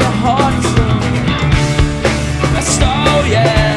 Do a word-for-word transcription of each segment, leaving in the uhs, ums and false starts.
your heart is the best, oh yeah.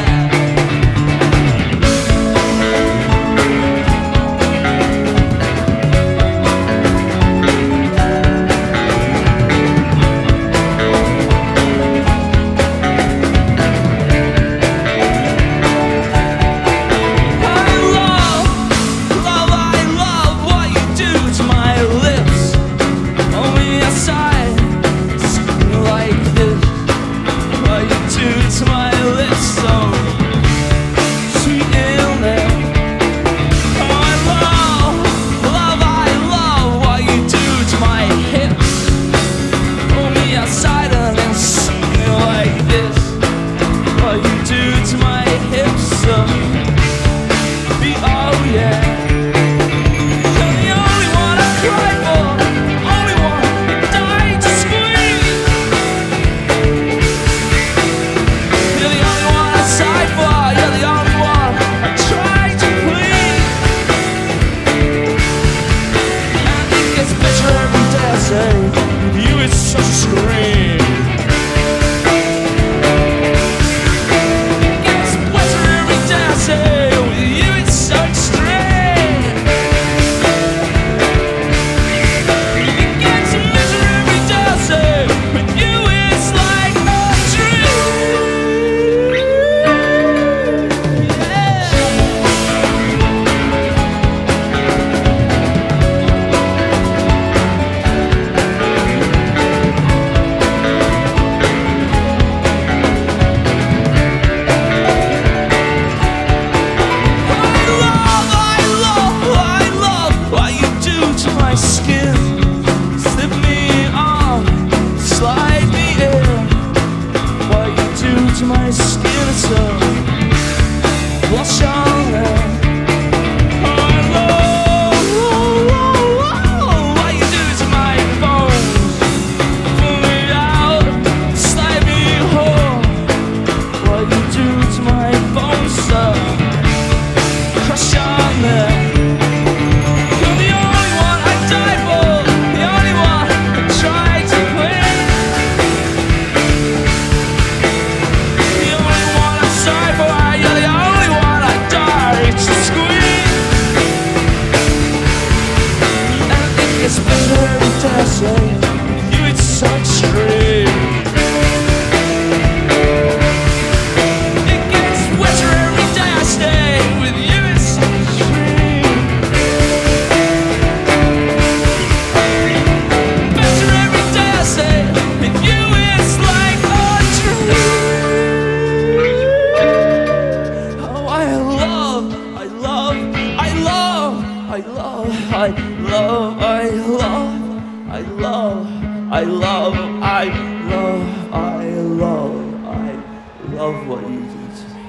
My skin is so wash on it. You, it's such a dream. It gets wetter every day I stay with you, it's such a dream. Better every day I stay with you, it's like a dream. Oh, I love, I love, I love, I love, I love, I love. I love, I love, I love, I love, I love what you do to me.